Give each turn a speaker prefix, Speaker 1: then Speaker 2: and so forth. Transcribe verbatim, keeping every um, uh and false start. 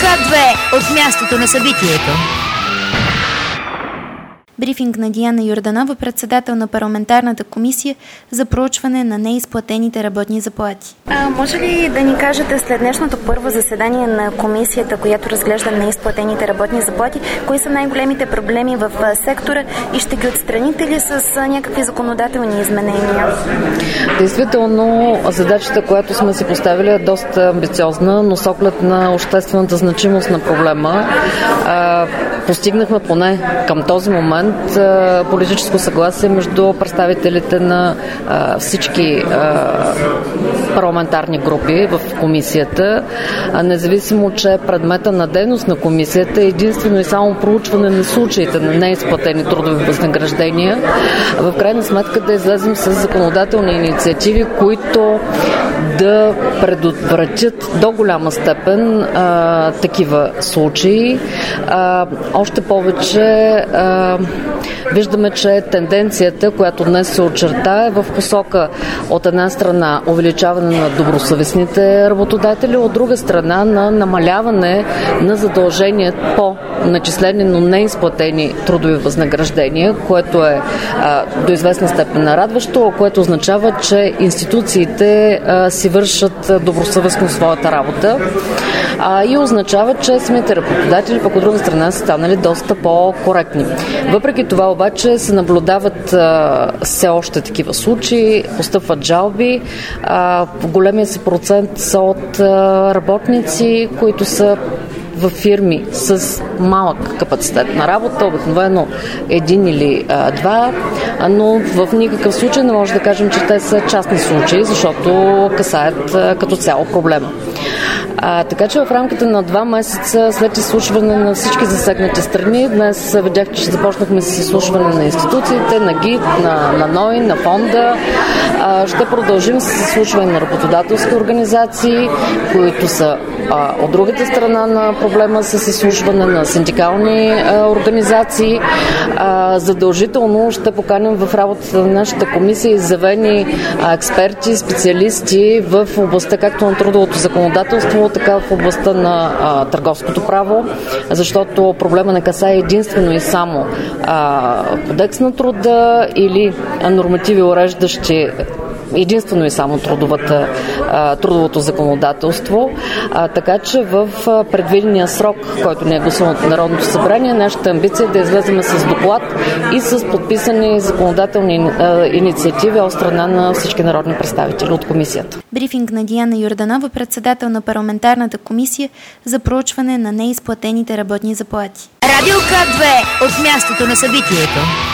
Speaker 1: К две от мястото на събитието.
Speaker 2: Брифинг на Диана Йорданова, председател на парламентарната комисия за проучване на неизплатените работни заплати.
Speaker 3: А, може ли да ни кажете след днешното първо заседание на комисията, която разглежда неизплатените работни заплати, кои са най-големите проблеми в сектора и ще ги отстраните ли с някакви законодателни изменения?
Speaker 4: Действително, задачата, която сме си поставили, е доста амбициозна, но с оглед на обществената значимост на проблема, а, постигнахме поне към този момент политическо съгласие между представителите на а, всички а, парламентарни групи в комисията, а независимо, че предмета на дейност на комисията е единствено и само проучване на случаите на неизплатени трудови възнаграждения. В крайна сметка да излезем с законодателни инициативи, които да предотвратят до голяма степен а, такива случаи. А, още повече а, виждаме, че тенденцията, която днес се очерта, е в посока от една страна увеличаване на добросъвестните работодатели, от друга страна на намаляване на задължения по начислени, но неизплатени трудови възнаграждения, което е а, до известна степен нарадващо, което означава, че институциите а, си вършат добросъвестно своята работа а, и означава, че самите работодатели пък от друга страна са станали доста по-коректни. Въпреки това обаче се наблюдават а, все още такива случаи, постъпват жалби. А, големия си процент са от а, работници, които са в фирми с малък капацитет на работа, обикновено един или а, два, но в никакъв случай не може да кажем, че те са частни случаи, защото касаят а, като цяло проблема. А, така че в рамките на два месеца след изслушване на всички засегнати страни, днес видях, че започнахме с изслушване на институциите, на ГИТ, на, на НОИ, на фонда. А, ще продължим с изслушване на работодателски организации, които са а, от другата страна на проблема с изслушване на синдикални а, организации. А, задължително ще поканим в работата на нашата комисия изявени а, експерти, специалисти в областта както на трудовото законодателство, така в областта на а, търговското право, защото проблема не касае единствено и само а, кодекс на труда или а, нормативи, уреждащи единствено и само трудовата, а, трудовото законодателство. А, така че в а, предвидения срок, който ни е гласуван от Народното събрание, нашата амбиция е да излезем с доклад и с подписани законодателни а, инициативи от страна на всички народни представители от комисията.
Speaker 2: Брифинг на Диана Йорданова, председател на парламентарната комисия за проучване на неизплатените работни заплати.
Speaker 1: Радио К две от мястото на събитието.